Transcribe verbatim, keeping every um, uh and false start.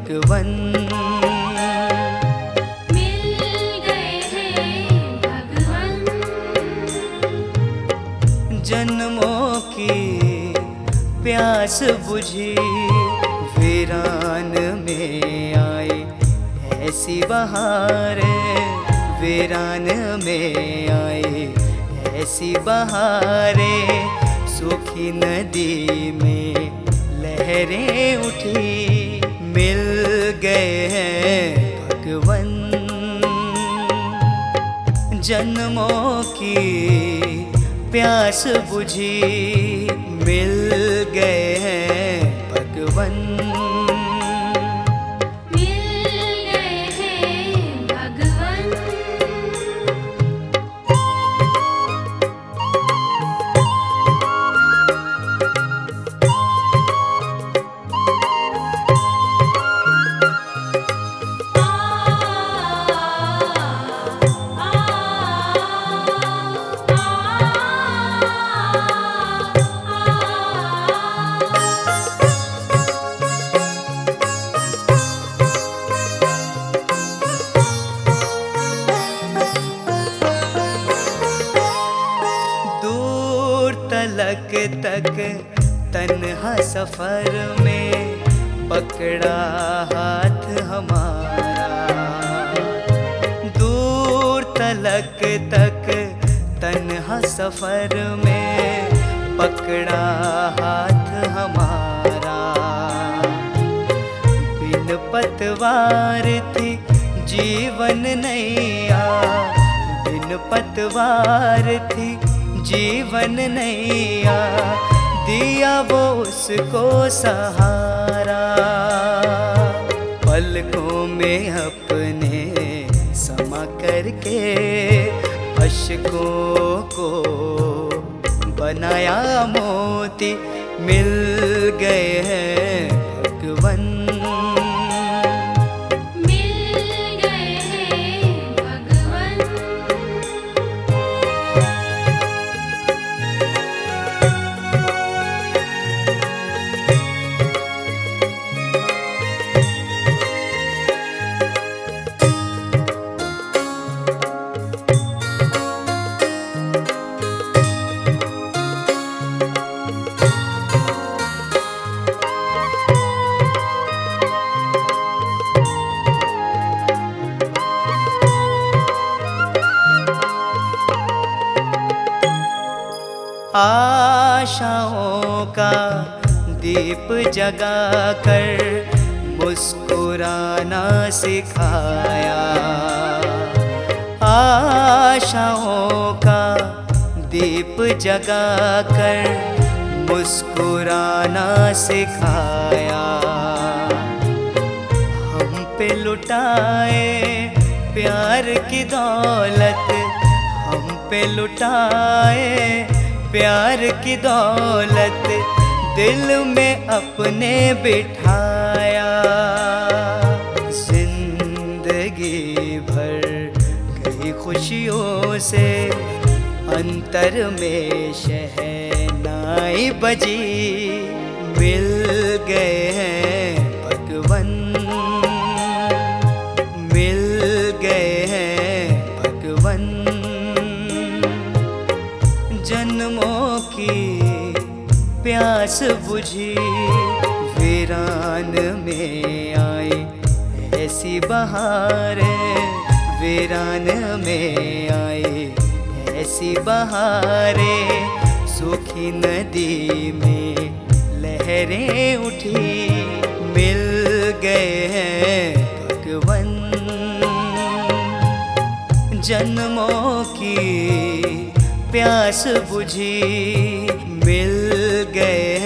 भगवन। मिल गए हैं भगवन। जन्मों की प्यास बुझी वीरान में आए ऐसी बहार, वीरान में आए ऐसी बहारें। सूखी नदी में लहरें उठी, मिल गए हैं भगवन। जन्मों की प्यास बुझी, मिल गए हैं भगवन। तलक तक तन्हा सफर में पकड़ा हाथ हमारा। दूर तलक तक तन्हा सफर में पकड़ा हाथ हमारा। बिन पतवार थी जीवन नैया, बिन पतवार थी जीवन नैया। दिया वो उसको सहारा, पलकों में अपने समा करके अश्कों को बनाया मोती। मिल गए हैं भगवन। आशाओं का दीप जगाकर मुस्कुराना सिखाया। आशाओं का दीप जगाकर मुस्कुराना सिखाया। हम पे लुटाए प्यार की दौलत, हम पे लुटाए प्यार की दौलत। दिल में अपने बिठाया, जिंदगी भर गई खुशियों से। अंतर में शहनाई बजी, मिल गए हैं भगवन। मिल गए हैं भगवन। जन्मों की प्यास बुझी वीरान में आए ऐसी बहार, वीरान में आए ऐसी बहारें। सूखी नदी में लहरें उठी, मिल गए हैं भगवन। जन्मों की प्यास बुझी, मिल गए